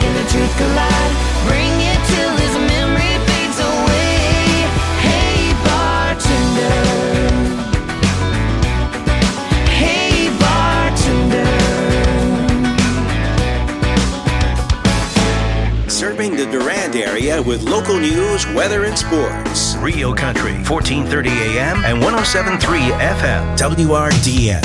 and the truth collide. Bring it till his memory fades away. Hey bartender, hey bartender. Serving the Durand area with local news, weather, and sports. Rio Country, 1430 AM and 107.3 FM. WRDN.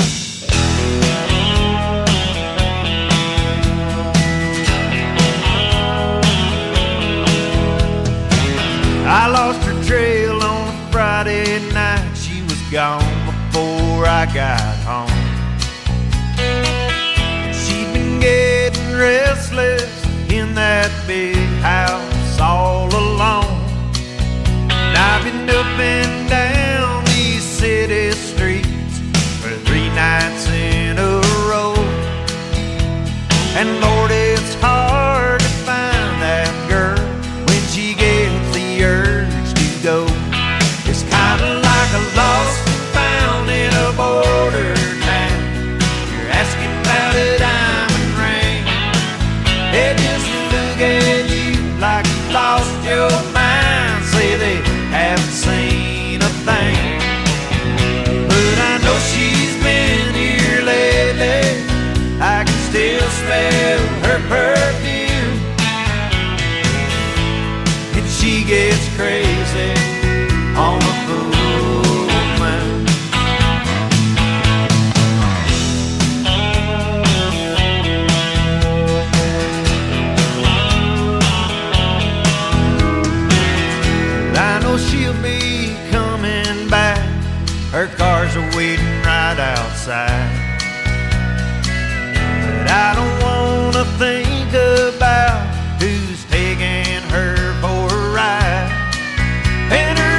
I lost her trail on a Friday night. She was gone before I got home. She'd been getting restless in that big house all alone. And I've been up and down these city streets for 3 nights in a row. And Lord, it's hard to find that girl when she gets the urge to go. It's kind of like a lost and found in a border town. You're asking about a diamond ring. They just look at you like you lost your mind. Say they haven't seen a thing. But I know she's been here lately. I can still smell her perfume. And she gets crazy on a full moon. I know she'll be coming back. Her cars are waiting right outside. But I don't wanna think about who's taking her for a ride. And her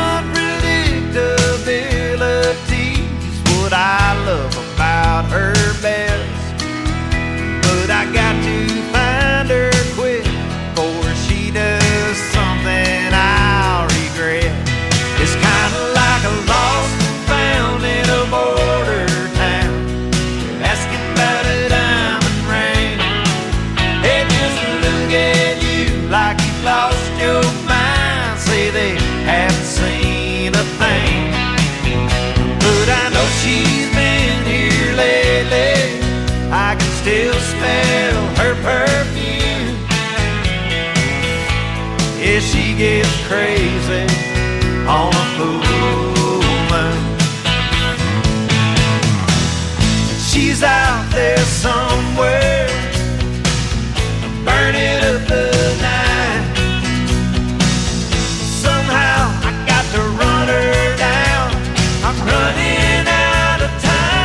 unpredictability's what I love about her best. But I got to find her quick before she does something I'll regret. It's kinda like a lost and found in a border town. You're asking about a diamond ring. They just look at you like you lost your mind. Say they haven't seen a thing. But I know she's been here lately. I can still smell her perfume. Yeah, she gets crazy on a full moon. She's out there somewhere, burning up the night. Somehow I got to run her down. I'm running out of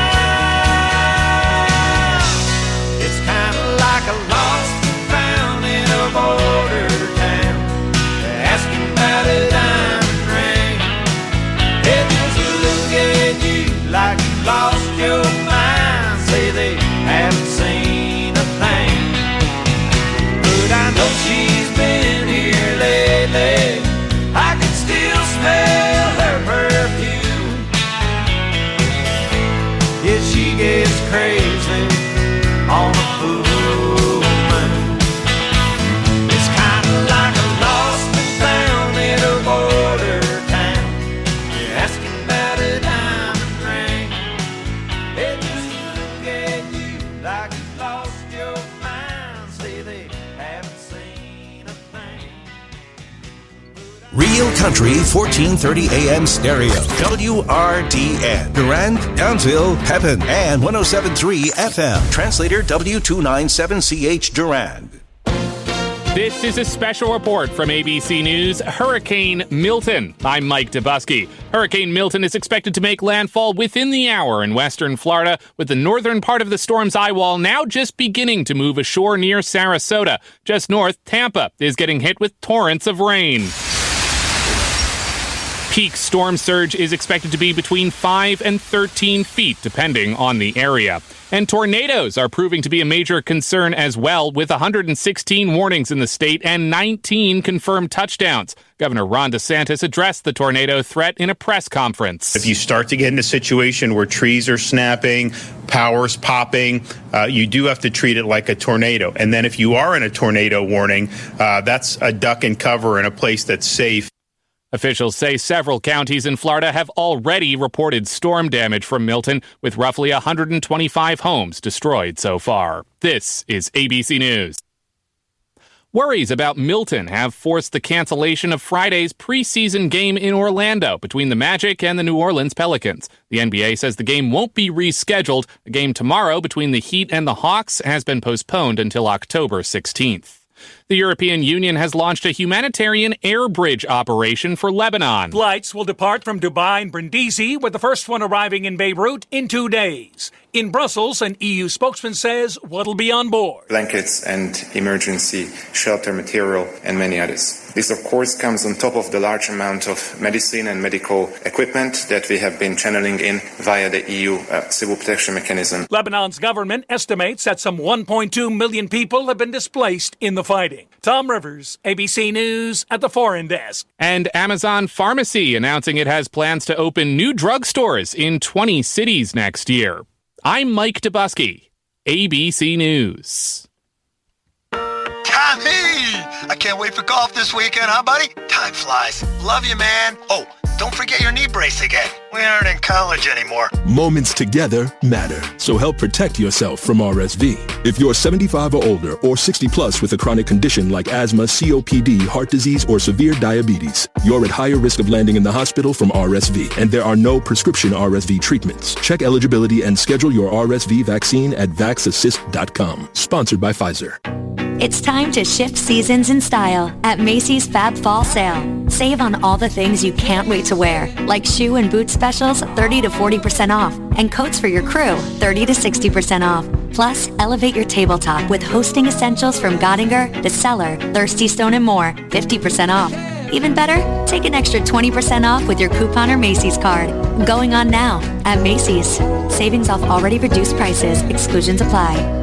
time. It's kind of like a lost and found in a border town. They're asking about a diamond ring. They just look at you like you lost your mind. Say they haven't seen a thing. But I know she's been here lately. I can still smell her perfume. Yeah, she gets crazy on a full moon. It's kind of like a lost and found in a border town. You're asking about a diamond ring. They just look at you like you lost your mind. Say they haven't seen a thing. Real Country 1430 AM stereo. WRDN. Durand, Townsville, Pepin, and 107.3 FM. Translator W297CH Durand. This is a special report from ABC News, Hurricane Milton. I'm Mike Dubusky. Hurricane Milton is expected to make landfall within the hour in western Florida, with the northern part of the storm's eye wall now just beginning to move ashore near Sarasota. Just north, Tampa is getting hit with torrents of rain. Peak storm surge is expected to be between 5 and 13 feet, depending on the area. And tornadoes are proving to be a major concern as well, with 116 warnings in the state and 19 confirmed touchdowns. Governor Ron DeSantis addressed the tornado threat in a press conference. If you start to get in a situation where trees are snapping, power's popping, you do have to treat it like a tornado. And then if you are in a tornado warning, that's a duck and cover in a place that's safe. Officials say several counties in Florida have already reported storm damage from Milton, with roughly 125 homes destroyed so far. This is ABC News. Worries about Milton have forced the cancellation of Friday's preseason game in Orlando between the Magic and the New Orleans Pelicans. The NBA says the game won't be rescheduled. The game tomorrow between the Heat and the Hawks has been postponed until October 16th. The European Union has launched a humanitarian air bridge operation for Lebanon. Flights will depart from Dubai and Brindisi, with the first one arriving in Beirut in 2 days. In Brussels, an EU spokesman says what'll be on board: blankets and emergency shelter material and many others. This, of course, comes on top of the large amount of medicine and medical equipment that we have been channeling in via the EU civil protection mechanism. Lebanon's government estimates that some 1.2 million people have been displaced in the fighting. Tom Rivers, ABC News at the Foreign Desk. And Amazon Pharmacy announcing it has plans to open new drugstores in 20 cities next year. I'm Mike Dubusky, ABC News. Tommy! I can't wait for golf this weekend, huh, buddy? Time flies. Love you, man. Oh, don't forget your knee brace again. We aren't in college anymore. Moments together matter, so help protect yourself from RSV. If you're 75 or older or 60 plus with a chronic condition like asthma, COPD, heart disease, or severe diabetes, you're at higher risk of landing in the hospital from RSV, and there are no prescription RSV treatments. Check eligibility and schedule your RSV vaccine at vaxassist.com. Sponsored by Pfizer. It's time to shift seasons in style at Macy's Fab Fall Sale. Save on all the things you can't wait to wear, like shoe and boot specials 30 to 40% off, and coats for your crew 30 to 60% off. Plus, elevate your tabletop with hosting essentials from Gottinger, The Cellar, Thirsty Stone, and more, 50% off. Even better, take an extra 20% off with your coupon or Macy's card. Going on now at Macy's. Savings off already reduced prices. Exclusions apply.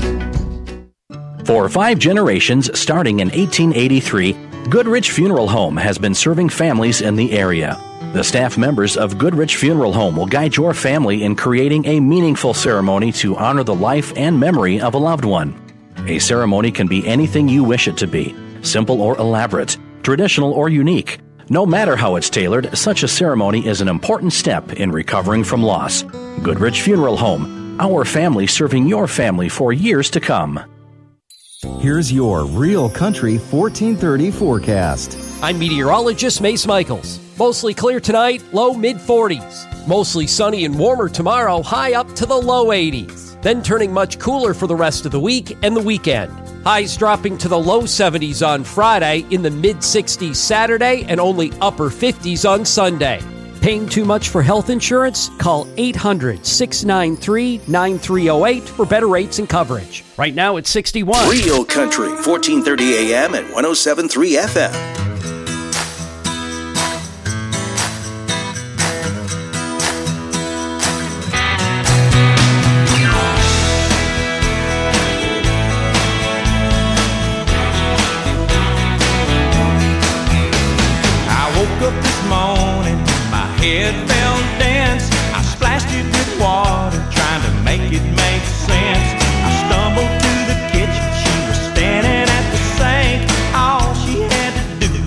For 5 generations, starting in 1883, Goodrich Funeral Home has been serving families in the area. The staff members of Goodrich Funeral Home will guide your family in creating a meaningful ceremony to honor the life and memory of a loved one. A ceremony can be anything you wish it to be, simple or elaborate, traditional or unique. No matter how it's tailored, such a ceremony is an important step in recovering from loss. Goodrich Funeral Home, our family serving your family for years to come. Here's your Real Country 1430 forecast. I'm meteorologist Mace Michaels. Mostly clear tonight, low mid-40s. Mostly sunny and warmer tomorrow, high up to the low 80s. Then turning much cooler for the rest of the week and the weekend. Highs dropping to the low 70s on Friday, in the mid-60s Saturday, and only upper 50s on Sunday. Paying too much for health insurance? Call 800-693-9308 for better rates and coverage. Right now it's 61. Real Country, 1430 AM and 107.3 FM. I woke up this morning, my head felt dense. I splashed it with water, trying to make it make sense. I stumbled to the kitchen, she was standing at the sink. All she had to do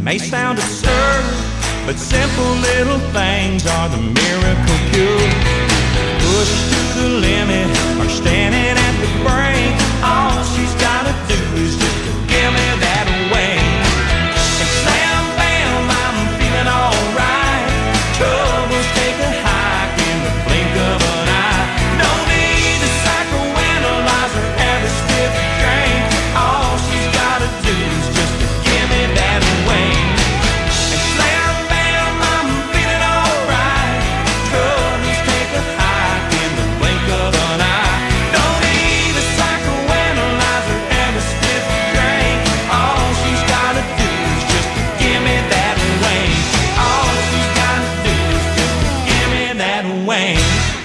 may sound absurd, but simple little things are the miracle cure. Pushed to the limit or standing at the brink, all she's gotta do is just to give me that wing. And slam bam, I'm feeling alright. Troubles take a hike in the blink of an eye. No need to psychoanalyze or have a stiff drink. All she's gotta do is just to give me that wing. And slam bam, I'm feeling alright. Troubles take a hike in the blink of an eye. No need to psychoanalyze or have a stiff drink. All she's gotta do is just to give me that wing. All she's gotta do is just to give me that wing.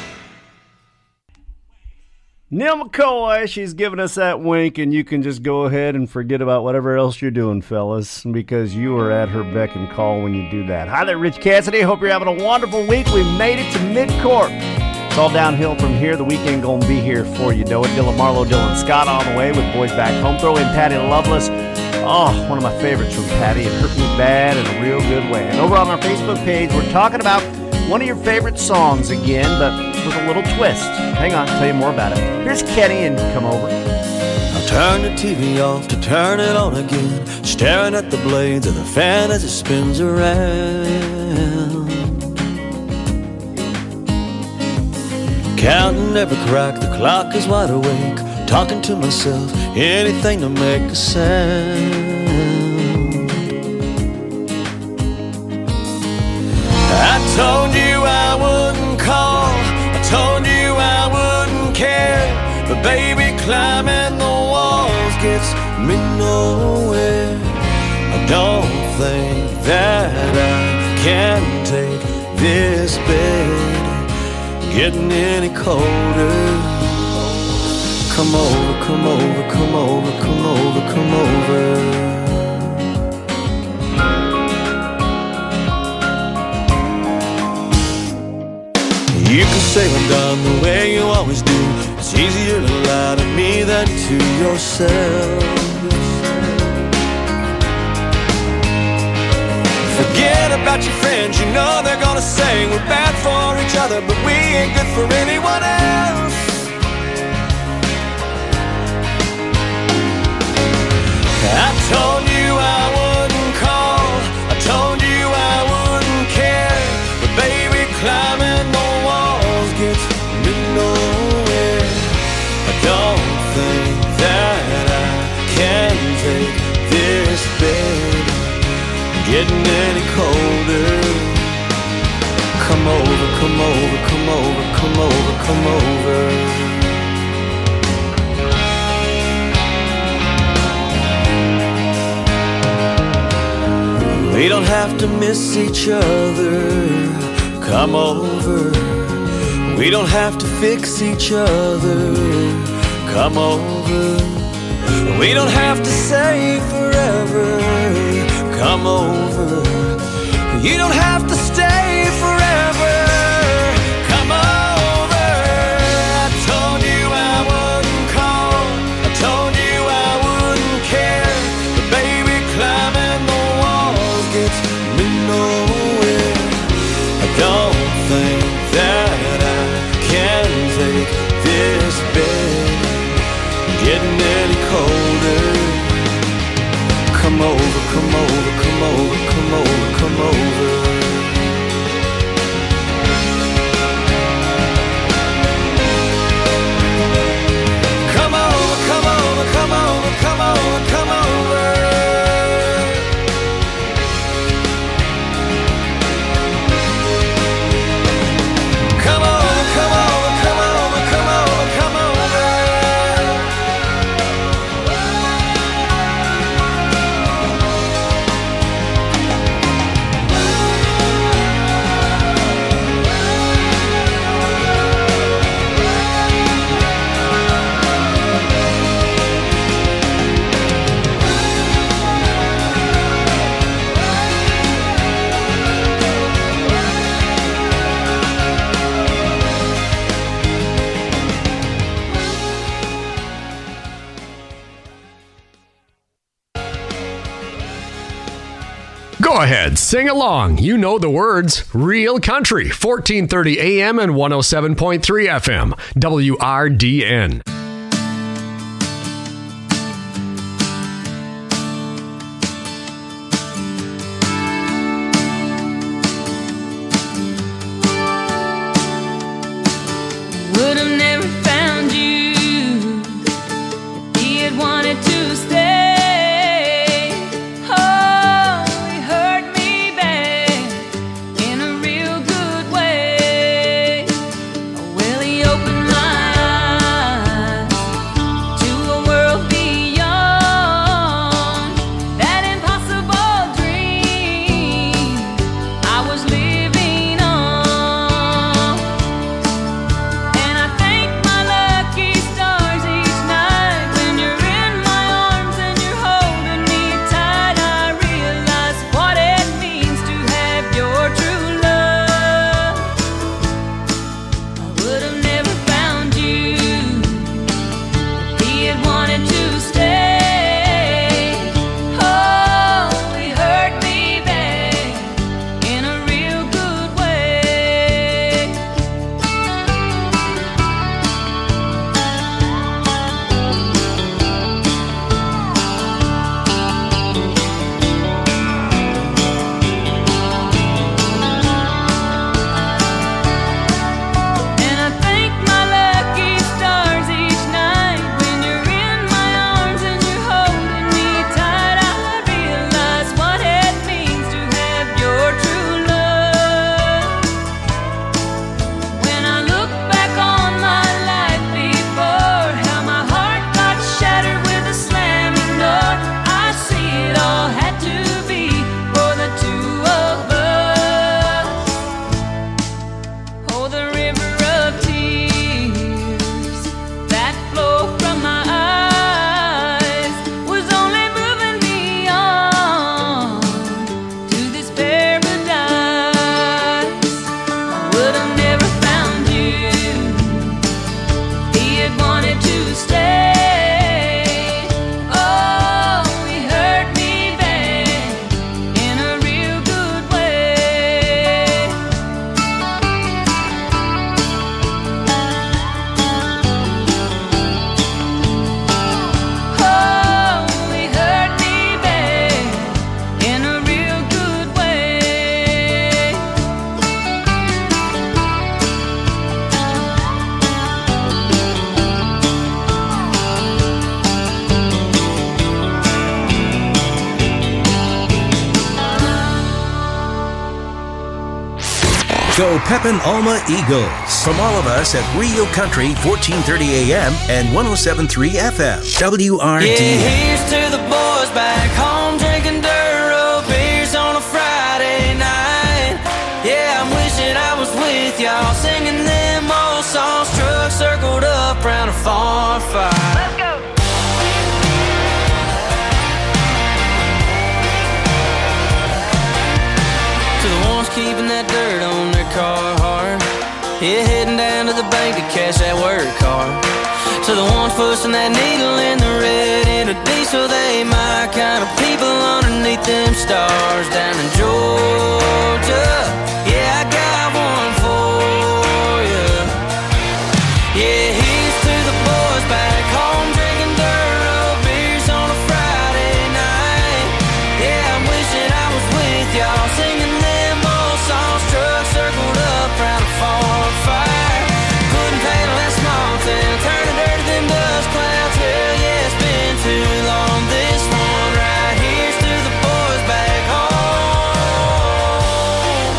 Neil McCoy, she's giving us that wink, and you can just go ahead and forget about whatever else you're doing, fellas, because you are at her beck and call when you do that. Hi there, Rich Cassidy. Hope you're having a wonderful week. We made it to Mid-Corp. It's all downhill from here. The weekend gonna be here for you, Doe. Dylan Marlowe, Dylan Scott on the way with Boys Back Home. Throw in Patty Loveless. Oh, one of my favorites from Patty. It hurt me bad in a real good way. And over on our Facebook page, we're talking about one of your favorite songs again, but with a little twist. Hang on, I'll tell you more about it. Here's Kenny and Come Over. I turn the TV off to turn it on again, staring at the blades of the fan as it spins around. Counting every crack, the clock is wide awake, talking to myself, anything to make a sound. I told you I wouldn't call, I told you I wouldn't care, but baby, climbing the walls gets me nowhere. I don't think that I can take this bed getting any colder. Come over, come over, come over, come over, come over. You can say I'm done the way you always do. It's easier to lie to me than to yourself. Forget about your friends, you know they're gonna say we're bad for each other, but we ain't good for anyone else. I told you I wouldn't call, I told you I wouldn't care, but baby, climbing the walls gets me nowhere. I don't think that I can take this bed getting any colder. Come over, come over, come over, come over, come over. We don't have to miss each other. Come over. We don't have to fix each other. Come over. We don't have to say forever. Come over. You don't have to stay forever. Come over. I told you I wouldn't call, I told you I wouldn't care, but baby, climbing the walls gets me nowhere. I don't think that I can take this bed getting any colder. Come over, come over, come over, come over, come over. ahead, sing along. You know the words. Real Country, 1430 AM and 107.3 FM, WRDN. Would have never found you if he had wanted to stay. Oh, he hurt me bad in a real good way. Well, he opened my eyes to a world beyond that impossible dream I was living on. And I thank my lucky stars each night when you're in my arms and you're holding me tight. I realize what it means to have your true love. I would have never found you if he had wanted to stay. Oh, he hurt me bad in a real good way. And I thank my lucky stars each night when you're in my arms and you're holding me tight. I realize what it means to have your true love. When I look back on my life before, how my heart got shattered with a slamming door, I see it all had to be for the two of us. Oh, the river of tears that flow from my eyes was only moving me on to this paradise. I would have never found you if he had wanted to stay. Oh, he hurt me bad in a real good way. Oh, he hurt me bad in a real good way. Go Pepin Alma Eagles. From all of us at Rio Country, 1430 AM and 107.3 FM, WRDN. Yeah, here's to the boys back home drinking dirt road beers on a Friday night. Yeah, I'm wishing I was with y'all singing them old songs. Trucks circled up round a farm fire. Let's go. To the ones keeping that dirt on their car hard. Yeah, heading down to the bank to cash that work card. To the ones pushing that needle in the red in a diesel, they my kind of people underneath them stars down in Georgia. Yeah, I got one for you. Yeah, here's to the boys back home drinking dirt road beers on a Friday night. Yeah, I'm wishing I was with y'all singing them old songs. Trucks circled up round a farm fire. Couldn't handle that small town, turning dirt to them dust clouds. Hell yeah, it's been too long. This one right here's to the boys back home.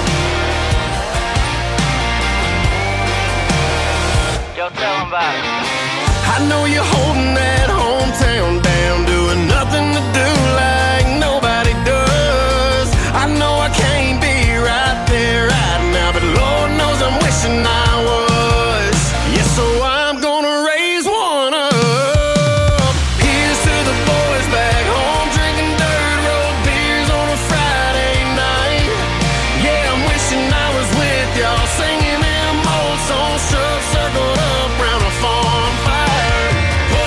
Yo, tell them about it. I know you're holding that hometown down, doing nothing to do like nobody does. I know I can't be right there right now, but Lord knows I'm wishing I was. Yeah, so I'm gonna raise one up. Here's to the boys back home drinking dirt road beers on a Friday night. Yeah, I'm wishing I was with y'all singing them old songs. Trucks circled up round a farm fire. Oh,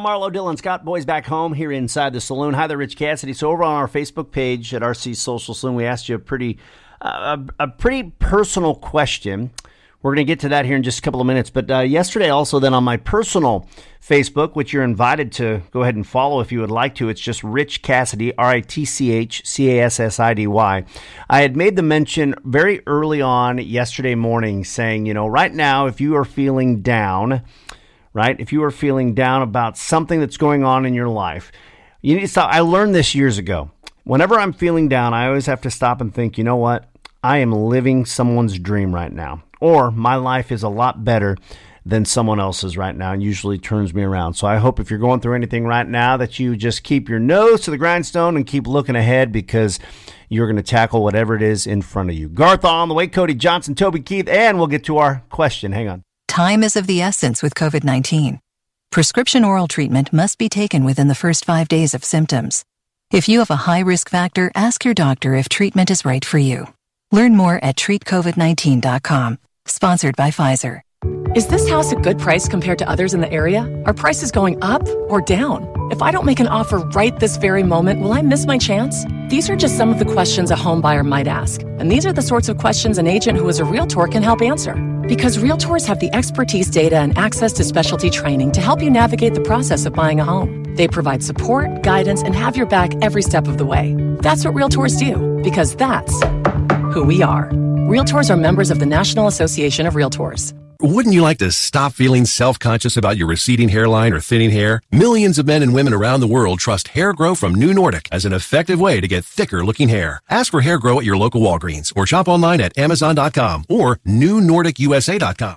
Marlo, Dylan, Scott, boys back home here inside the saloon. Hi there, Rich Cassidy. So over on our Facebook page at RC Social Saloon, we asked you a pretty personal question. We're going to get to that here in just a couple of minutes. But yesterday also then on my personal Facebook, which you're invited to go ahead and follow if you would like to. It's just Rich Cassidy, RITCHCASSIDY. I had made the mention very early on yesterday morning saying, right now, if you are feeling down, right, if you are feeling down about something that's going on in your life, you need to stop. I learned this years ago. Whenever I'm feeling down, I always have to stop and think, you know what? I am living someone's dream right now. Or my life is a lot better than someone else's right now, and usually turns me around. So I hope if you're going through anything right now that you just keep your nose to the grindstone and keep looking ahead, because you're going to tackle whatever it is in front of you. Garth on the way, Cody Johnson, Toby Keith, and we'll get to our question. Hang on. Time is of the essence with COVID-19. Prescription oral treatment must be taken within the first 5 days of symptoms. If you have a high risk factor, ask your doctor if treatment is right for you. Learn more at treatcovid19.com. Sponsored by Pfizer. Is this house a good price compared to others in the area? Are prices going up or down? If I don't make an offer right this very moment, will I miss my chance? These are just some of the questions a home buyer might ask. And these are the sorts of questions an agent who is a Realtor can help answer. Because Realtors have the expertise, data, and access to specialty training to help you navigate the process of buying a home. They provide support, guidance, and have your back every step of the way. That's what Realtors do, because that's who we are. Realtors are members of the National Association of Realtors. Wouldn't you like to stop feeling self-conscious about your receding hairline or thinning hair? Millions of men and women around the world trust Hair Grow from New Nordic as an effective way to get thicker-looking hair. Ask for Hair Grow at your local Walgreens or shop online at Amazon.com or NewNordicUSA.com.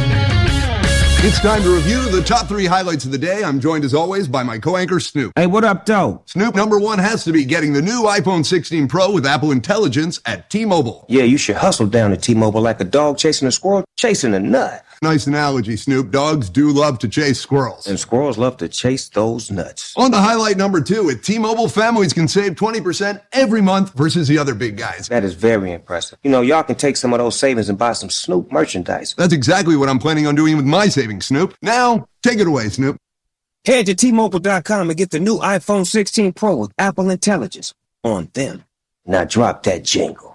It's time to review the top 3 highlights of the day. I'm joined as always by my co-anchor Snoop. Hey, what up, though? Snoop, number 1 has to be getting the new iPhone 16 Pro with Apple Intelligence at T-Mobile. Yeah, you should hustle down to T-Mobile like a dog chasing a squirrel, chasing a nut. Nice analogy, Snoop. Dogs do love to chase squirrels. And squirrels love to chase those nuts. On to highlight number 2, at T-Mobile, families can save 20% every month versus the other big guys. That is very impressive. Y'all can take some of those savings and buy some Snoop merchandise. That's exactly what I'm planning on doing with my savings, Snoop. Now, take it away, Snoop. Head to T-Mobile.com and get the new iPhone 16 Pro with Apple Intelligence on them. Now drop that jingle.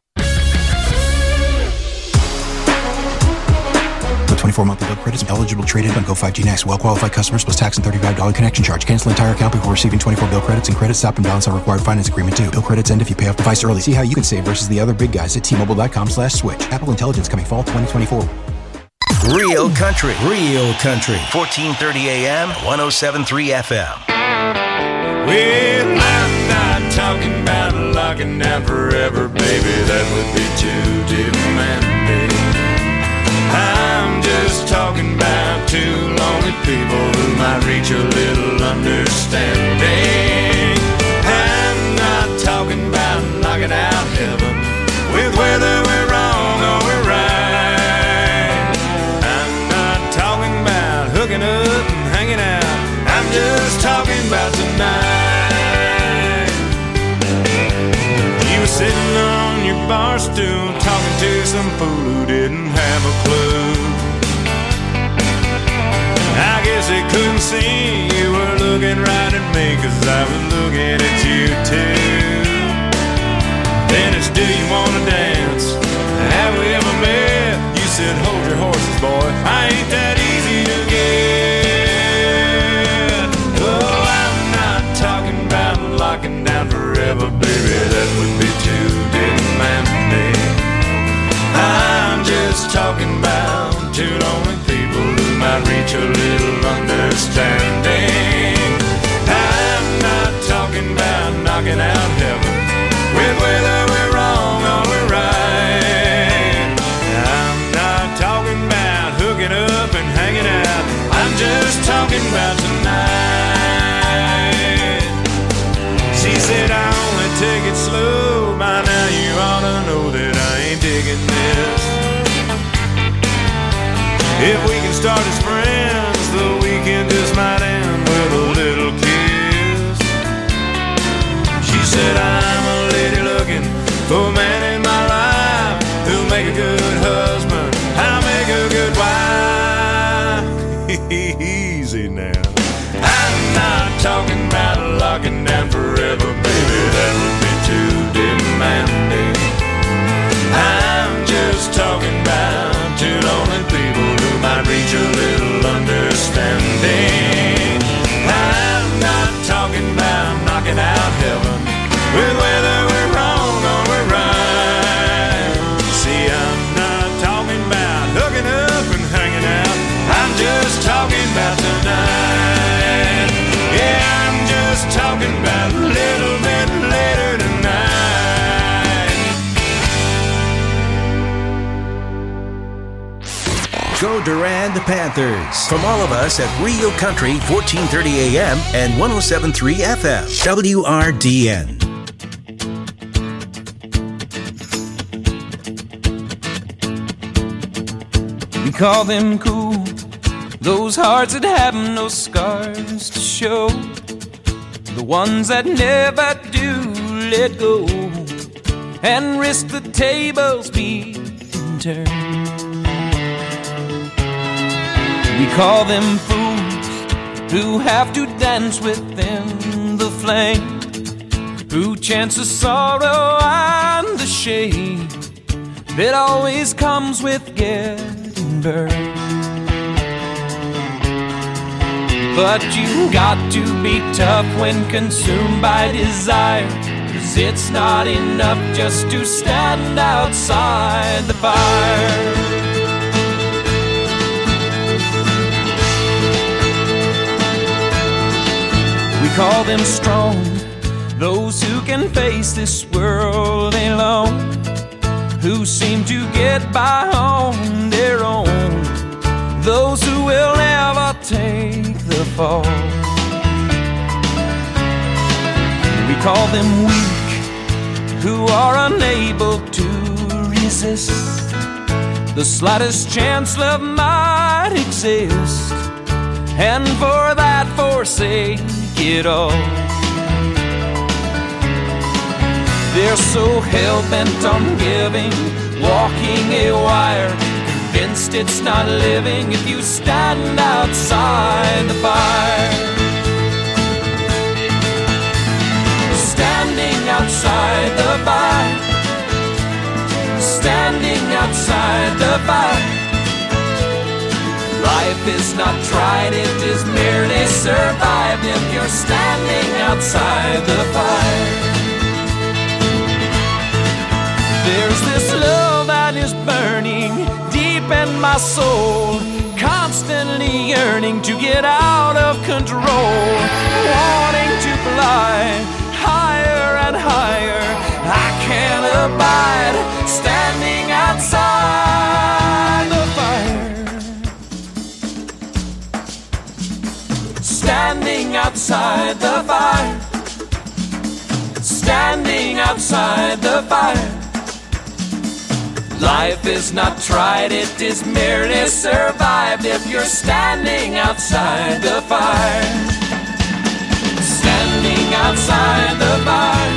With 24 monthly bill credits, eligible trade-in on Go 5G Next. Well-qualified customers plus tax and $35 connection charge. Cancel entire account before receiving 24 bill credits, and credit stop and balance on required finance agreement too. Bill credits end if you pay off device early. See how you can save versus the other big guys at T-Mobile.com/switch. Apple Intelligence coming fall 2024. Real country. 1430 AM, 107.3 FM. Well, I'm not talking about locking down forever, baby. That would be too demanding. I'm just talking about 2 lonely people who might reach a little understanding. I'm not talking about knocking out heaven with whether we're wrong or we're right. I'm not talking about hooking up and hanging out. I'm just talking about tonight. You were sitting on your bar stool talking to some fool who didn't have a clue. I guess they couldn't see you were looking right at me, 'cause I was looking at you too. Then it's, do you wanna dance? Have we ever met? You said, hold your horses, boy, I ain't that easy to get. Oh, I'm not talking about locking down forever, baby, that would be too demanding. I'm just talking about 2 lonely people who might reach a little understanding. I'm not talking about knocking out heaven with whether we're wrong or we're right. I'm not talking about hooking up and hanging out. I'm just talking about tonight. She said, I only take it slow. By now you ought to know that I ain't digging this. If we can start as friends, the weekend just might end with a little kiss. She said, I'm a lady looking for a man in my life who'll make a good husband, I'll make a good wife. Easy now. I'm not Durand Panthers. From all of us at Rio Country, 1430 AM and 107.3 FM. WRDN. We call them cool, those hearts that have no scars to show, the ones that never do let go and risk the tables being turned. We call them fools who have to dance within the flame, who chance the sorrow and the shame that always comes with getting burned. But you got to be tough when consumed by desire, 'cause it's not enough just to stand outside the fire. We call them strong, those who can face this world alone, who seem to get by on their own, those who will never take the fall. We call them weak, who are unable to resist the slightest chance love might exist, and for that forsake it all. They're so hell-bent on giving, walking a wire, convinced it's not living if you stand outside the fire. Standing outside the fire, standing outside the fire. Life is not tried, it is merely survived if you're standing outside the fire. There's this love that is burning deep in my soul, constantly yearning to get out of control, wanting to fly higher and higher. I can't abide standing outside the fire. Standing outside the fire. Standing outside the fire. Life is not tried, it is merely survived if you're standing outside the fire. Standing outside the fire.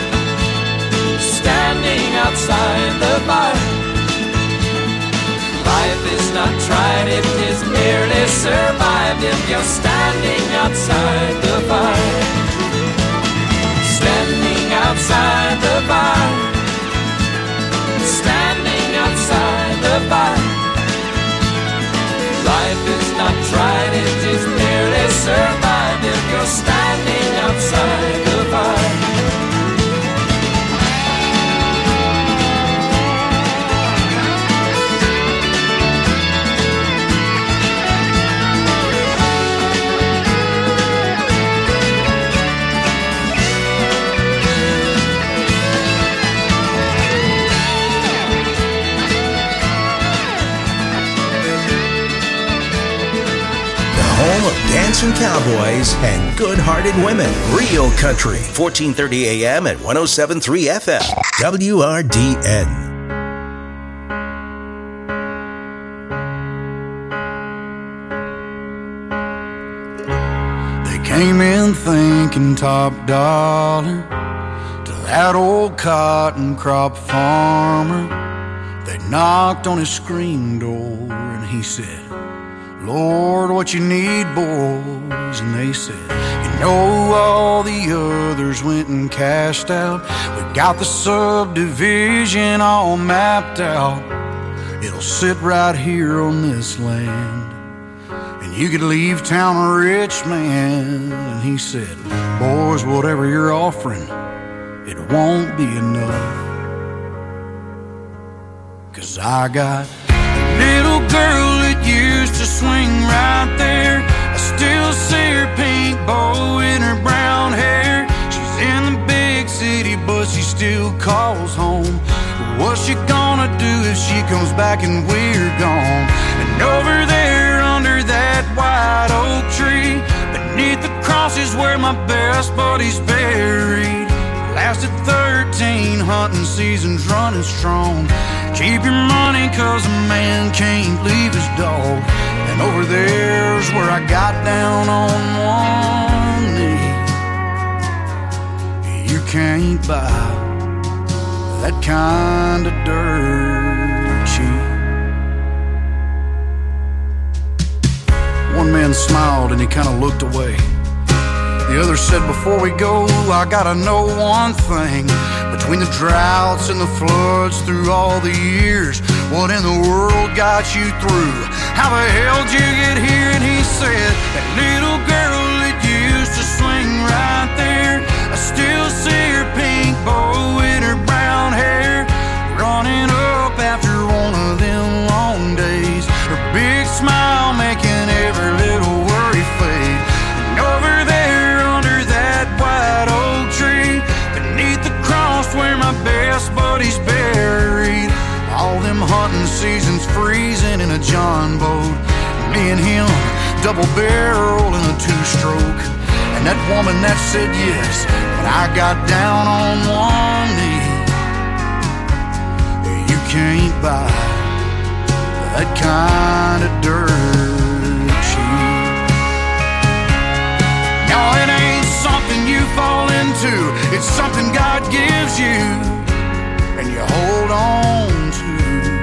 Standing outside the fire. Life is not tried, it is merely survived if you're standing outside the fire. Standing outside the fire. Standing outside the fire. Life is not tried, it is merely survived if you're standing outside the fire. Home of dancing cowboys and good-hearted women. Real Country, 1430 AM and 107.3 FM. WRDN. They came in thinking top dollar to that old cotton crop farmer. They knocked on his screen door and he said, Lord, what you need, boys? And they said, you know, all the others went and cashed out. We got the subdivision all mapped out. It'll sit right here on this land, and you could leave town a rich man. And he said, boys, whatever you're offering, it won't be enough. 'Cause I got a little girl that used to swing right there. I still see her pink bow in her brown hair. She's in the big city, but she still calls home. What's she gonna do if she comes back and we're gone? And And over there under that white oak tree, beneath the cross is where my best buddy's buried. Lasted 13 hunting seasons running strong. Keep your money cause a man can't leave his dog. And over there's where I got down on one knee. You can't buy that kind of dirt cheap. One man smiled and he kind of looked away. The other said, before we go, I gotta know one thing. Between the droughts and the floods through all the years, what in the world got you through? How the hell did you get here? And he said, that little girl that used to swing right there, I still see her pink bow in her brown hair, running up after one of them long days. Her big smile making every little worry fade. And over there under that white oak tree, beneath the cross where my best buddy's buried, all them hunting seasons freezing in a John boat, me and him double barrel in a two-stroke. And that woman that said yes, and I got down on one knee. You can't buy that kind of dirt cheap. No, it ain't something you fall into, it's something God gives you and you hold on to.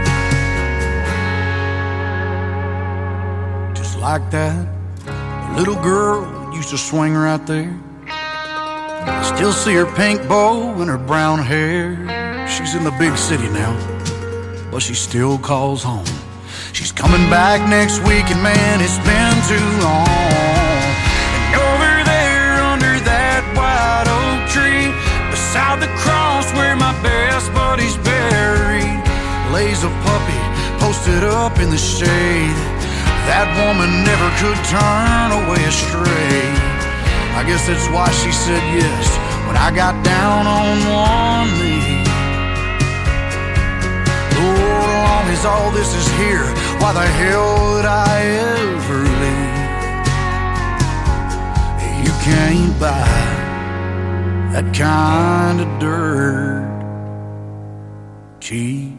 Just like that little girl used to swing right there. I still see her pink bow and her brown hair. She's in the big city now, but she still calls home. She's coming back next week, and man, it's been too long. And over there under that white oak tree, beside the cross where my best buddy's buried, lays a puppy posted up in the shade. That woman never could turn away astray. I guess that's why she said yes when I got down on one knee. Lord, as long as all this is here, why the hell would I ever leave? You can't buy that kind of dirt cheap.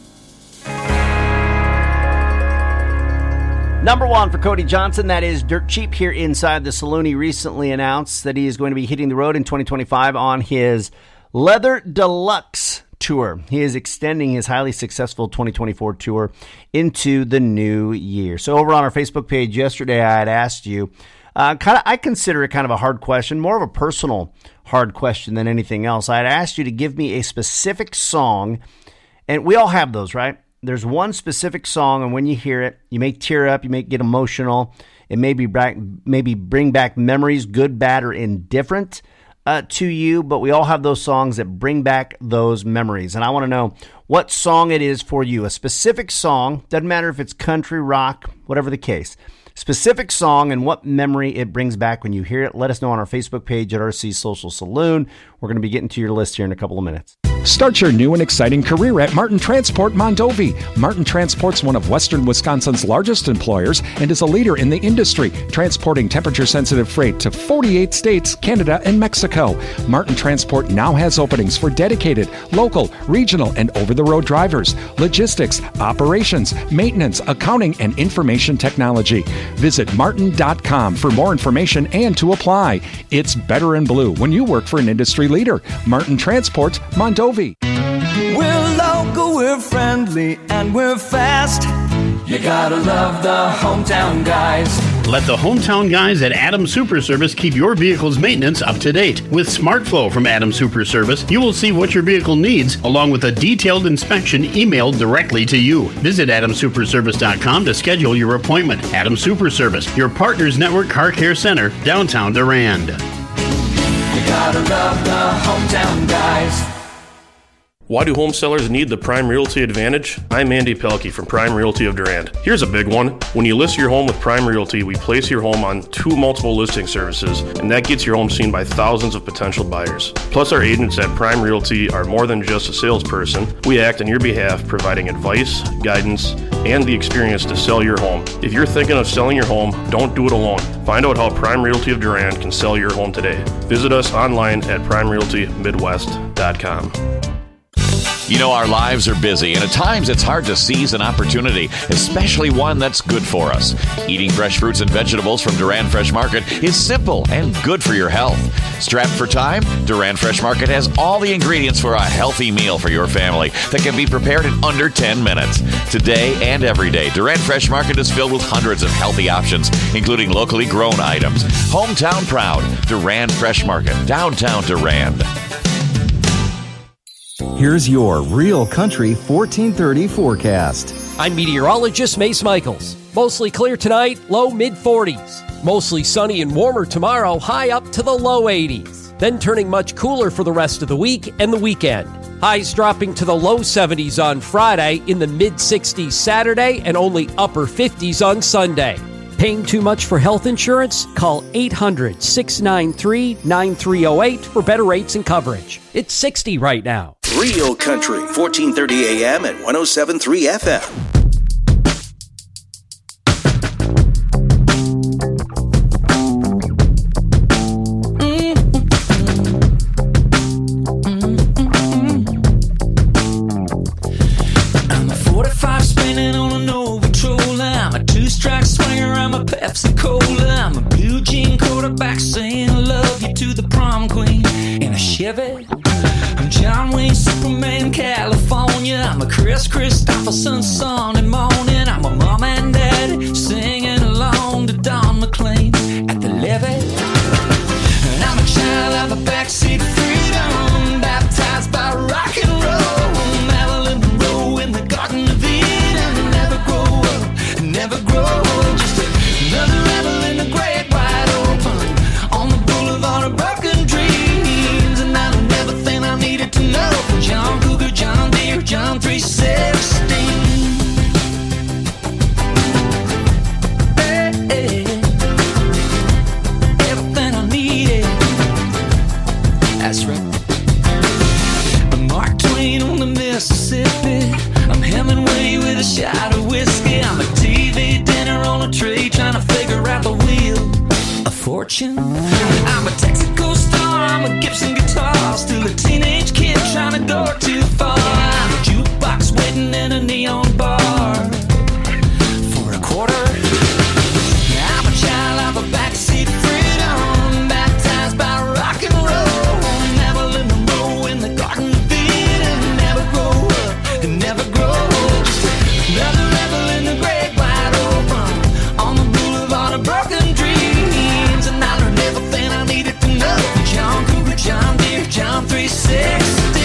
Number one for Cody Johnson, that is Dirt Cheap here inside the saloon. He recently announced that he is going to be hitting the road in 2025 on his Leather Deluxe tour. He is extending his highly successful 2024 tour into the new year. So over on our Facebook page yesterday, I had asked you, I consider it kind of a hard question, more of a personal hard question than anything else. I had asked you to give me a specific song, and we all have those, right? There's one specific song, and when you hear it, you may tear up, you may get emotional. It may bring back memories, good, bad, or indifferent to you, but we all have those songs that bring back those memories. And I want to know what song it is for you. A specific song, doesn't matter if it's country, rock, whatever the case. Specific song and what memory it brings back when you hear it. Let us know on our Facebook page at RC Social Saloon. We're going to be getting to your list here in a couple of minutes. Start your new and exciting career at Martin Transport Mondovi. Martin Transport's one of Western Wisconsin's largest employers and is a leader in the industry, transporting temperature-sensitive freight to 48 states, Canada, and Mexico. Martin Transport now has openings for dedicated, local, regional, and over-the-road drivers, logistics, operations, maintenance, accounting, and information technology. Visit martin.com for more information and to apply. It's better in blue when you work for an industry leader. Martin Transport Mondovi. We're local, we're friendly, and we're fast. You gotta love the hometown guys. Let the hometown guys at Adams Super Service keep your vehicle's maintenance up to date. With SmartFlow from Adams Super Service, you will see what your vehicle needs, along with a detailed inspection emailed directly to you. Visit AdamSuperService.com to schedule your appointment. Adams Super Service, your Partners Network Car Care Center, downtown Durand. You gotta love the hometown guys. Why do home sellers need the Prime Realty Advantage? I'm Andy Pelkey from Prime Realty of Durand. Here's a big one. When you list your home with Prime Realty, we place your home on 2 multiple listing services, and that gets your home seen by thousands of potential buyers. Plus, our agents at Prime Realty are more than just a salesperson. We act on your behalf, providing advice, guidance, and the experience to sell your home. If you're thinking of selling your home, don't do it alone. Find out how Prime Realty of Durand can sell your home today. Visit us online at primerealtymidwest.com. You know, our lives are busy, and at times it's hard to seize an opportunity, especially one that's good for us. Eating fresh fruits and vegetables from Durand Fresh Market is simple and good for your health. Strapped for time? Durand Fresh Market has all the ingredients for a healthy meal for your family that can be prepared in under 10 minutes. Today and every day, Durand Fresh Market is filled with hundreds of healthy options, including locally grown items. Hometown proud, Durand Fresh Market, downtown Durand. Here's your Real Country 1430 forecast. I'm meteorologist Mace Michaels. Mostly clear tonight, low mid-40s. Mostly sunny and warmer tomorrow, high up to the low 80s. Then turning much cooler for the rest of the week and the weekend. Highs dropping to the low 70s on Friday, in the mid-60s Saturday, and only upper 50s on Sunday. Paying too much for health insurance? Call 800-693-9308 for better rates and coverage. It's 60 right now. Real Country, 1430 AM and 107.3 FM. I'm a 45 spinning on an old patrol. I'm a 2-strike swinger. I'm a Pepsi Cola. I'm a blue jean quarterback saying I love you to the prom queen in a Chevy. I'm John Wayne, Superman, California. I'm a Chris Christopherson, son and morning. I'm a mom and daddy singing along to Don McLean at the levee. And I'm a child of a backseat freedom, baptized by rock and roll. Marilyn Monroe in the Garden of Eden. Never grow up, never grow old. Just another rebel in the great wide open on the boulevard of broken dreams. And I don't ever think I needed to know from John Cougar, John Deere, John 316. Hey, hey. Everything I needed. That's right. I'm Mark Twain on the Mississippi. I'm Hemingway with a shot of whiskey. I'm a TV dinner on a tray trying to figure out the wheel of fortune. I'm a Texaco star, I'm a Gibson guitar, still a teenage kid trying to go too far. I'm a jukebox waiting in a neon bar for a quarter. I'm a child of a backseat freedom, baptized by rock and roll. Marilyn Monroe in the Garden of Eden. Never grow up and never grow old. Just another rebel in the great wide open on the boulevard of broken dreams. And I learned everything I needed to know from John Cougar, John Deere, John 316.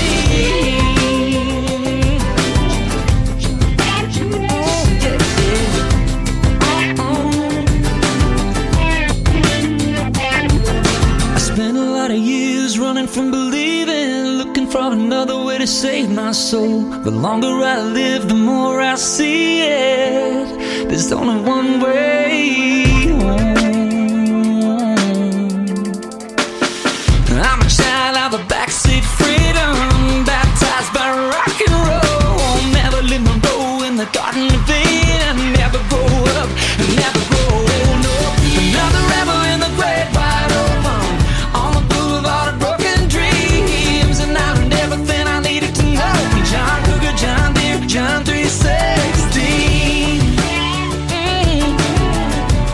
I spent a lot of years running from believing, looking for another way to save my soul. The longer I live, the more I see it. There's only one way home. I'm a child of a backseat freedom, baptized by rock and roll. Marilyn Monroe in the Garden of Eden. Never grow up, never grow old. No, another rebel in the great wide open on the boulevard of broken dreams. And I learned everything I needed to know from John Cougar, John Deere, John 316.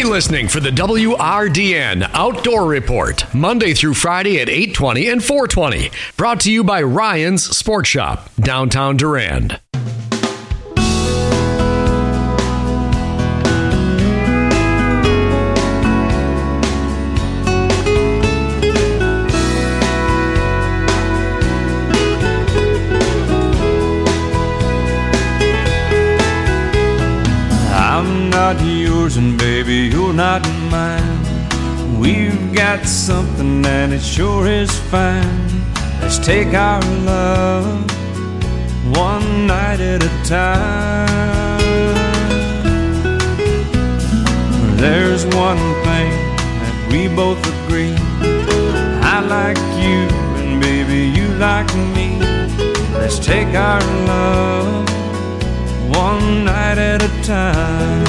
Be listening for the WRDN Outdoor Report, Monday through Friday at 8:20 and 4:20. Brought to you by Ryan's Sport Shop, downtown Durand. I'm not yours and baby, you're not mine. We've got something and it sure is fine. Let's take our love one night at a time. There's one thing that we both agree. I like you and baby, you like me. Let's take our love one night at a time.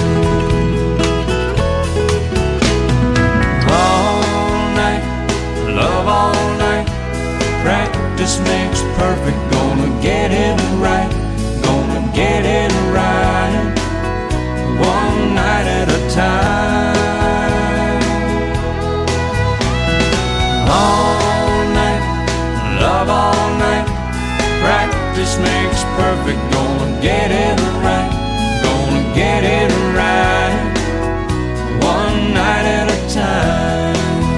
All night, love all night. Practice makes perfect. Gonna get it right. Gonna get it right. One night at a time. All night, love all night. Practice makes perfect. Gonna get it right. Gonna get it right. One night at a time.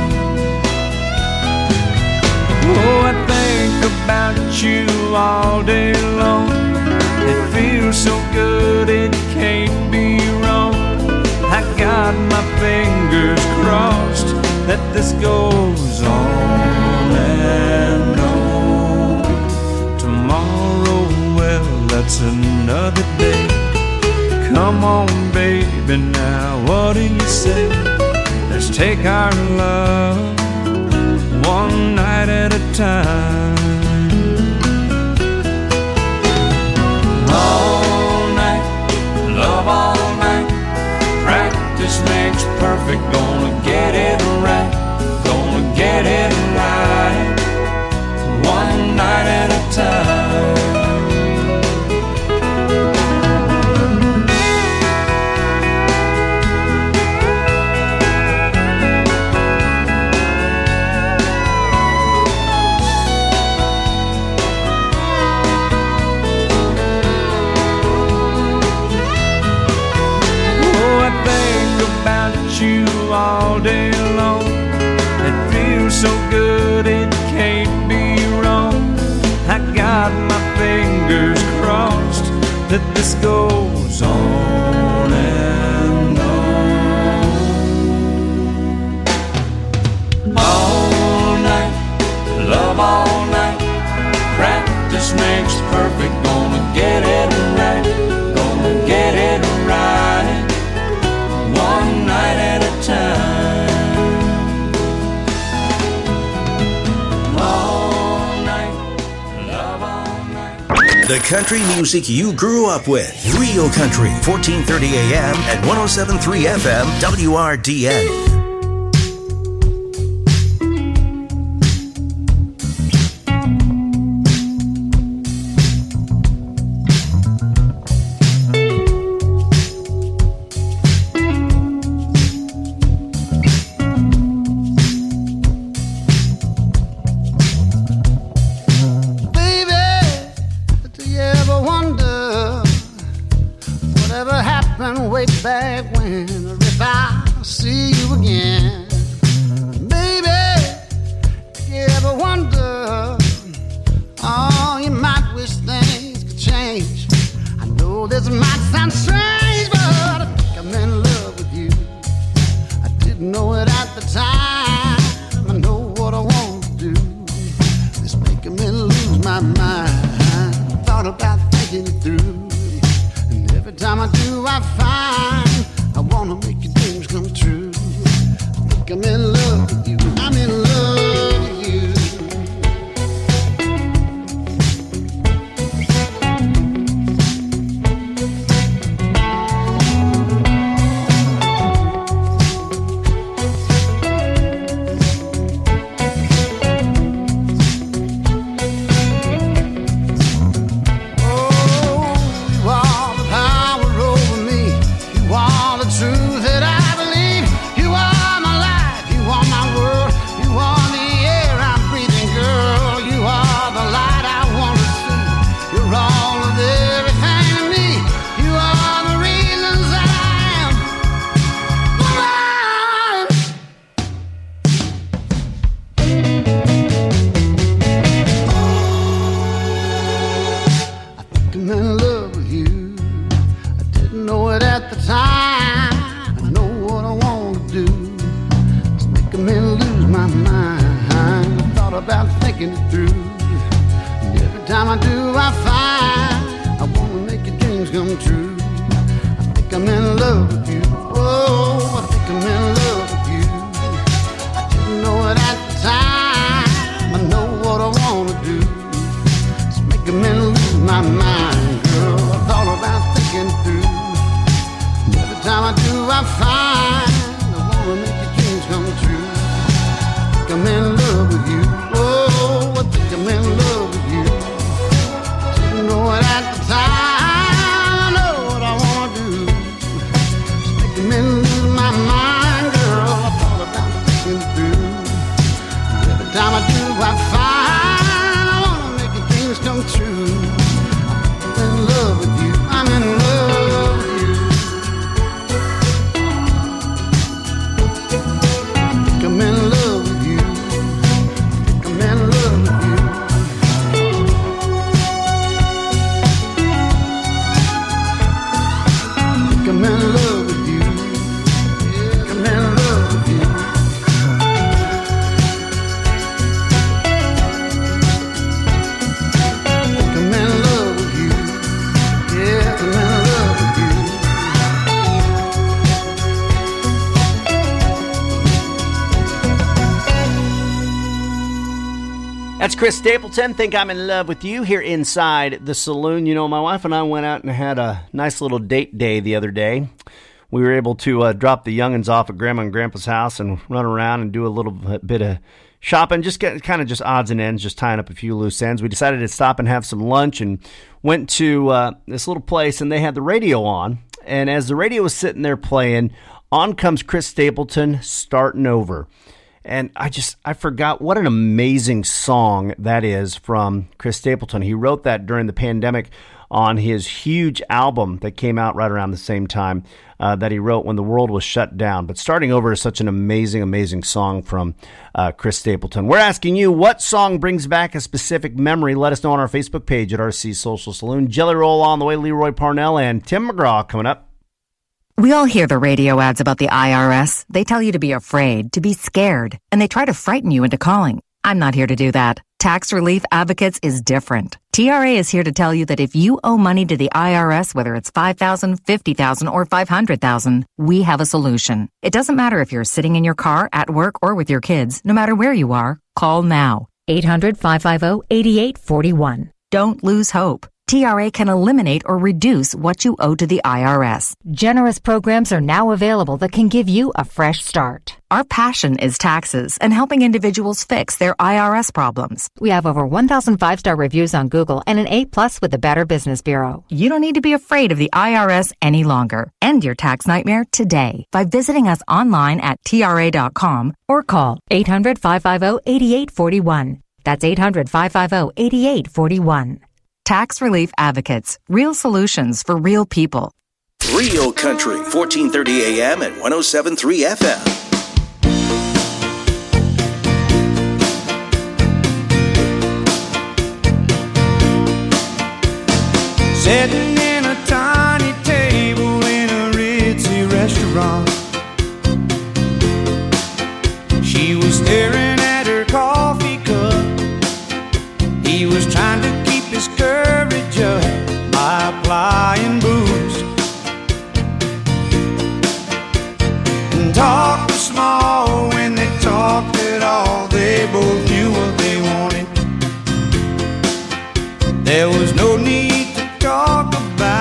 Oh, I think about you all day long. It feels so good, it can't be wrong. I got my fingers crossed that this goes on and on. Tomorrow, well, that's another day. Come on, baby, now what do you say? Let's take our love one night at a time. All night, love all night. Practice makes perfect. Gonna get it right. Gonna get it right. One night at a time. You all day long. It feels so good, it can't be wrong. I got my fingers crossed that this goes on and on. All night, love all night. Practice makes perfect. Gonna get it right. Gonna get it right. One night at a time. All night, love all night. The country music you grew up with. Real Country, 1430 AM and 107.3 FM, WRDN. making it through. And every time I do, I find I wanna make your dreams come true. I think I'm in love with you. Oh, I think I'm in love with you. I didn't know it at the time. I know what I wanna do. It's making me lose my mind, girl. I thought about thinking through. And every time I do, I find I wanna make your dreams come true. I think I'm in love with you. Oh, I think I'm in love with you. I didn't know it at the time. I know what I wanna do. It's making me lose my mind, girl. I thought about thinking through. And every time I do, I find I wanna make your dreams come true. I'm in love with you. I'm in love with you. I'm in love with you. I'm in love with you. I'm in love with you. Yeah, I'm in love with you. I'm in love with you. Yeah, I'm in love with you. That's Chris Stapleton. Think I'm in love with you here inside the saloon. You know, my wife and I went out and had a nice little date day the other day. We were able to drop the youngins off at Grandma and Grandpa's house and run around and do a little bit of shopping, just kind of just odds and ends, just tying up a few loose ends. We decided to stop and have some lunch and went to this little place, and they had the radio on. And as the radio was sitting there playing, on comes Chris Stapleton, Starting Over. And I forgot what an amazing song that is from Chris Stapleton. He wrote that during the pandemic on his huge album that came out right around the same time that he wrote when the world was shut down. But Starting Over is such an amazing, amazing song from Chris Stapleton. We're asking you, what song brings back a specific memory? Let us know on our Facebook page at RC Social Saloon. Jelly Roll on the way, Leroy Parnell and Tim McGraw coming up. We all hear the radio ads about the IRS. They tell you to be afraid, to be scared, and they try to frighten you into calling. I'm not here to do that. Tax Relief Advocates is different. TRA is here to tell you that if you owe money to the IRS, whether it's $5,000, $50,000, or $500,000, we have a solution. It doesn't matter if you're sitting in your car, at work, or with your kids. No matter where you are, call now. 800-550-8841. Don't lose hope. TRA can eliminate or reduce what you owe to the IRS. Generous programs are now available that can give you a fresh start. Our passion is taxes and helping individuals fix their IRS problems. We have over 1,000 5-star reviews on Google and an A+ with the Better Business Bureau. You don't need to be afraid of the IRS any longer. End your tax nightmare today by visiting us online at TRA.com or call 800-550-8841. That's 800-550-8841. Tax Relief Advocates. Real solutions for real people. Real Country, 1430 AM and 107.3 FM. Sitting in a tiny table in a ritzy restaurant, she was staring at her coffee cup. He was trying to keep his courage up by applying booze and talk was small when they talked at all. They both knew what they wanted. There was no need to talk about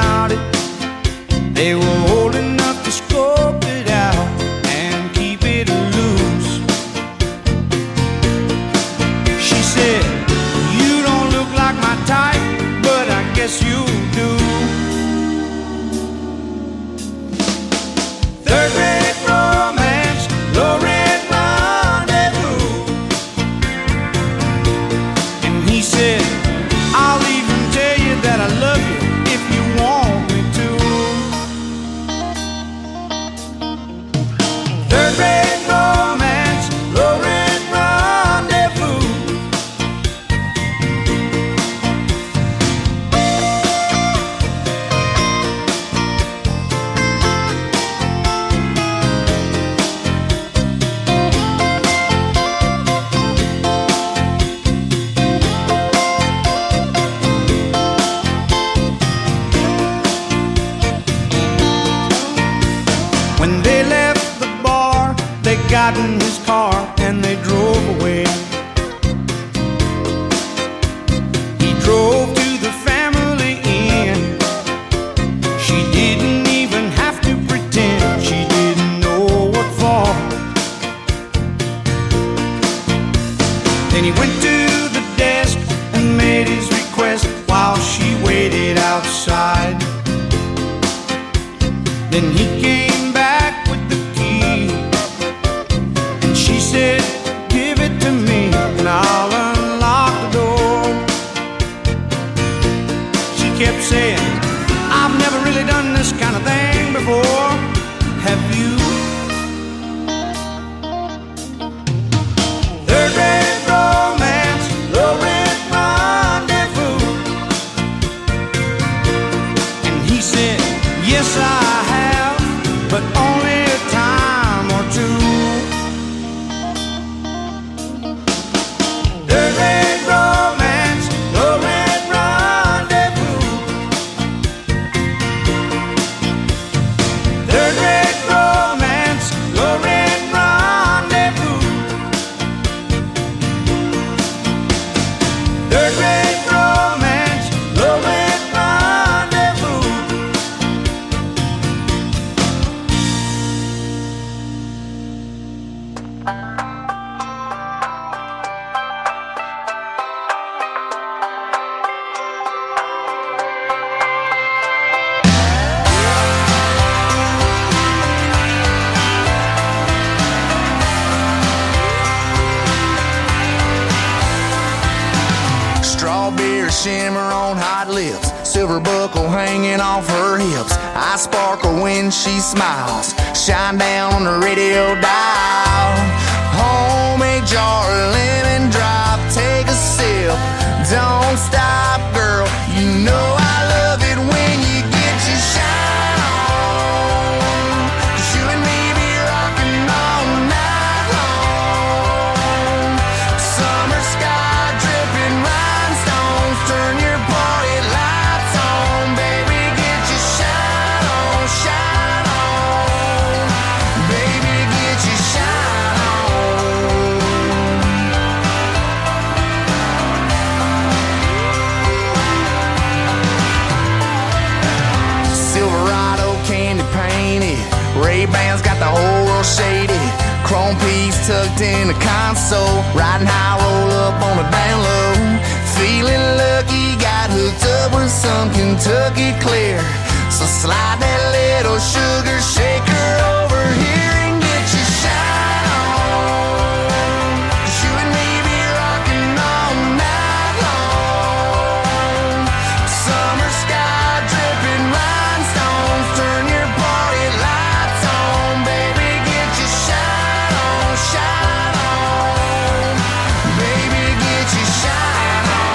Then he went to the desk and made his request while she waited outside. Then he came back with the key, and she said, give it to me and I'll unlock the door. She kept saying, I've never really done this kind of thing before. Have you? Third rate romance, low rent rendezvous. And he said, yes I have, but only a time or two. Third rate romance, low rent rendezvous. Third rate romance, low rent rendezvous. Third rate romance, low rent rendezvous. Strawberry shimmer on hot lips, silver buckle hanging off her hips. I sparkle when she smiles, shine down on the radio dial. Homemade jar of lemon drop, take a sip, don't stop, girl. You know I love it when you get your shine on. 'Cause you and me be rocking all night long. Summer sky dripping rhinestones, turn your party lights on, baby. Get your shine on, shine on, baby. Get your shine on. Silverado candy painted, Ray-Bans got the whole world shaded. Chrome piece tucked in the console, riding high, roll up on the down low. Feeling lucky, got hooked up with some Kentucky Clear. So slide that little sugar shaker over here and get your shine on. 'Cause you and me be rocking all night long. Summer sky dripping rhinestones, turn your party lights on, baby. Get your shine on, shine on, baby. Get your shine on.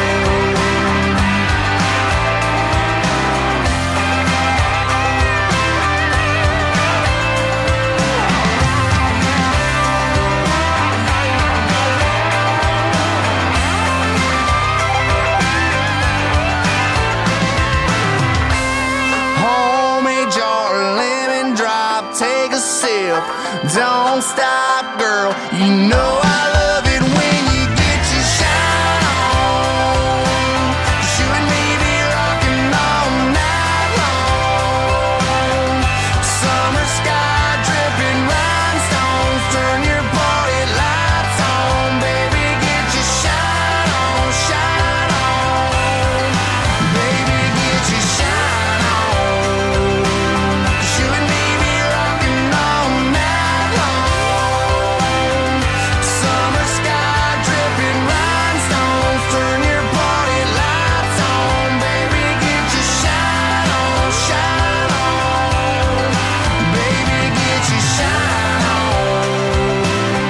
Homemade jar of lemon drop, take a sip, don't stop, girl. You know I love it when you get your shine on. 'Cause you and me be rocking all night long. Summer sky dripping rhinestones, turn your party lights on, baby. Get your shine on, shine on, baby. Get your shine on. 'Cause you and me be rocking all night long. Summer sky dripping rhinestones, turn your party lights on, baby. Get your shine on, shine on, baby. Get your shine on,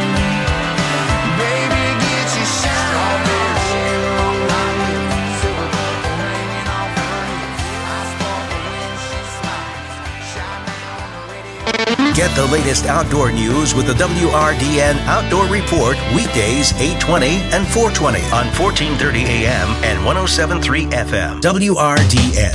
baby. Get your shine on. Silver buckle hanging off her hips, I sparkle when she smiles, shine down on the radio. Get the latest outdoor news with the WRDN Outdoor Report weekdays 8:20 and 4:20 on 1430 AM and 107.3 FM. WRDN.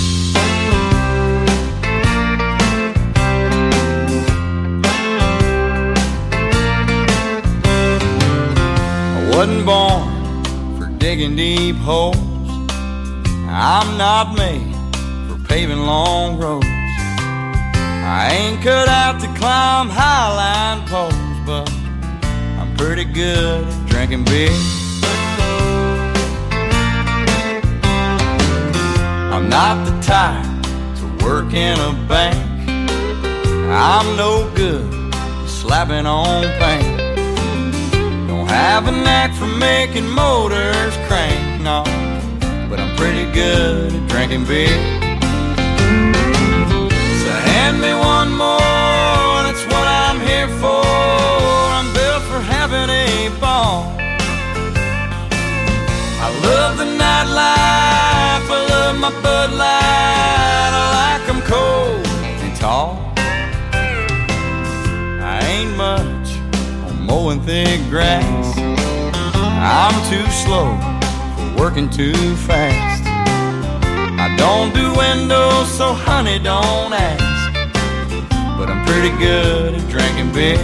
I wasn't born for digging deep holes. I'm not made for paving long roads. I ain't cut out to climb highline poles, but I'm pretty good at drinking beer. I'm not the type to work in a bank. I'm no good at slapping on paint. Don't have a knack for making motors crank, no, but I'm pretty good at drinking beer. So hand me one more, that's what I'm here for. I'm built for having a ball. I love the nightlife, I love my Bud Light. I like them cold and tall. I ain't much on mowing thick grass. I'm too slow for working too fast. I don't do windows, so honey, don't ask. But I'm pretty good at drinking beer.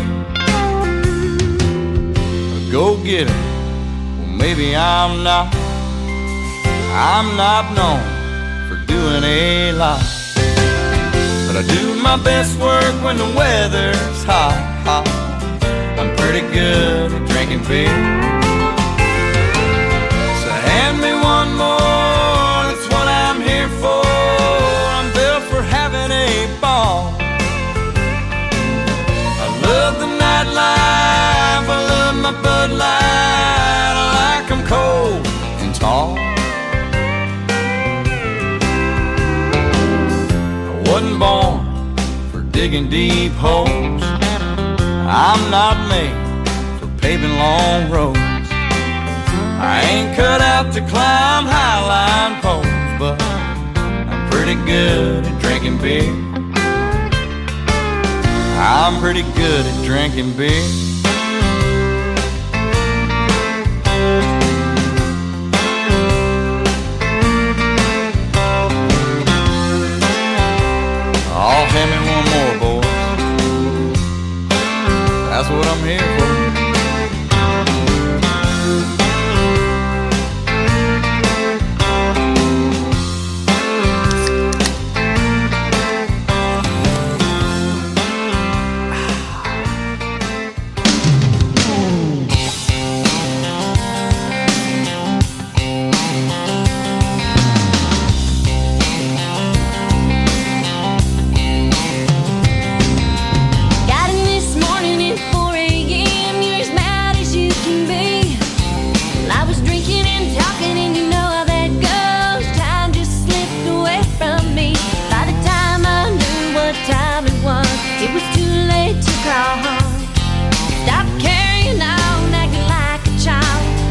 A go-getter, well, maybe I'm not. I'm not known for doing a lot, but I do my best work when the weather's hot, hot. I'm pretty good at drinking beer. So hand me one more, that's what I'm here for. I'm built for having a ball. I love the nightlife, I love my Bud Light. I like them cold and tall. I wasn't born for digging deep holes. I'm not made for paving long roads. I ain't cut out to climb highline poles, but I'm pretty good at drinking beer. I'm pretty good at drinking beer.